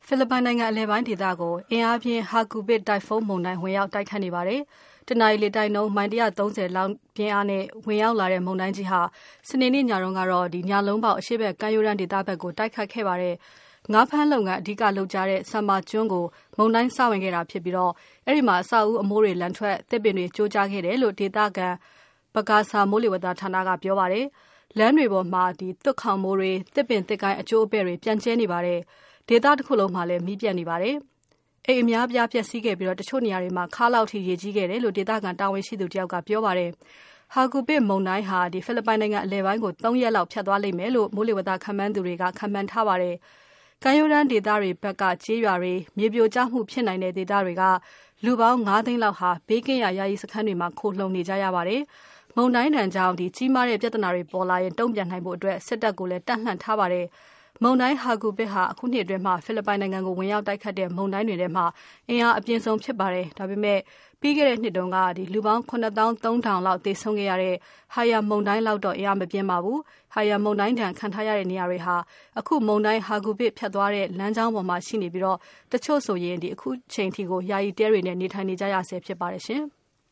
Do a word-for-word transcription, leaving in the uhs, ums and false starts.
ဖိလစ်ပိုင်နိုင်ငံအလယ်ပိုင်းဒေသကိုအင်အားပြင်း Hagupit တိုင်ဖုန်းမုန်တိုင်းဝင်ရောက်တိုက်ခတ်နေပါတယ်။တနအီလေတိုက်နှုန်းမိုင်one hundred thirtyလောက်ပြင်းအားနဲ့ဝင်ရောက်လာတဲ့မုန်တိုင်းကြီးဟာစနေနေ့ညတုန်းကတော့ဒီညလုံးပေါက်အရှေ့ဘက်ကမ်းရိုးတန်းဒေသဘက်ကိုတိုက်ခတ်ခဲ့ပါတယ်။ငါးဖမ်းလုပ်ငန်းအဓိကလုပ်ကြတဲ့ Samar ကျွန်းကိုမုန်တိုင်းစဝင်ခဲ့တာဖြစ်ပြီးတော့အဲ့ဒီမှာအဆောက်အဦအမိုးတွေလန်ထွက်သစ်ပင်တွေကျိုးကျခဲ့တယ်လို့ဒေသခံပကာဆာမိုးလေဝသဌာနကပြောပါတယ်။လမ်းတွေပေါ်မှာဒီသွတ်ခေါင်မိုးတွေသစ်ပင်သစ်ကိုင်းအကျိုးအပဲ့တွေပြန့်ကျဲနေပါတယ်။ဒေသတစ်ခုလုံးမှာလည်းမီးပြတ်နေပါတယ်။အိမ်အများပြားပျက်စီးခဲ့ပြီးတော့တချို့နေရာတွေမှာခါလောက်ထိရေကြီးခဲ့တယ်လို့ဒေသခံတာဝန်ရှိသူတယောက်ကပြောပါတယ်။ Hagupit မုန်တိုင်းဟာဒီဖိလစ်ပိုင်နိုင်ငံအလယ်ပိုင်းကိုသုံးရက်လောက်ဖြတ်သွားလိမ့်မယ်လို့မိုးလေဝသခန့်မှန်းသူတွေကခန့်မှန်းထားပါတယ်။ကမ်းရိုးတန်းဒေသတွေဘက်ကကြေးရွာတွေမြေပြိုကျမှုဖြစ်နိုင်တဲ့ဒေသတွေကလူပေါင်း၅သိန်းလောက်ဟာဘေးကင်းရာယာယီစခန်းတွေမှာခိုလှုံနေကြရပါတယ်။မုန်တိုင်းဒဏ်ကြောင့်ဒီကြီးမားတဲ့ပြဿနာတွေပေါ်လာရင်တုံ့ပြန်နိုင်ဖို့အတွက်စစ်တပ်ကိုလည်းတပ်လှန့်ထားပါတယ်။မုန်တိုင်း Hagupit ဟာအခုနှစ်အတွင်းမှာဖိလစ်ပိုင်နိုင်ငံကိုဝင်ရောက်တိုက်ခတ်တဲ့မုန်တိုင်းတွေထဲမှာအင်အားအပြင်းဆုံးဖြစ်ပါတယ်။ဒါပေမဲ့ပြီးခဲ့တဲ့နှစ်တုန်းကဒီလူပေါင်း၇သောင်းသုံးထောင်လောက်သေဆုံးခဲ့ရတဲ့ Haiyan မုန်တိုင်းလောက်တော့အင်အားမပြင်းပါဘူး။ Haiyan မုန်တိုင်းဒဏ်ခံထားရတဲ့နေရာတွေဟာအခုမုန်တိုင်း Hagupit ဖြတ်သွားတဲ့လမ်းကြောင်းပေါ်မှာရှိနေပြီးတော့တချို့ဆိုရင်ဒီအခုချိန်ထိကိုယာယီတဲတွေနဲ့နေထိုင်နေကြရဆဲဖြစ်ပါတယ်ရှင်။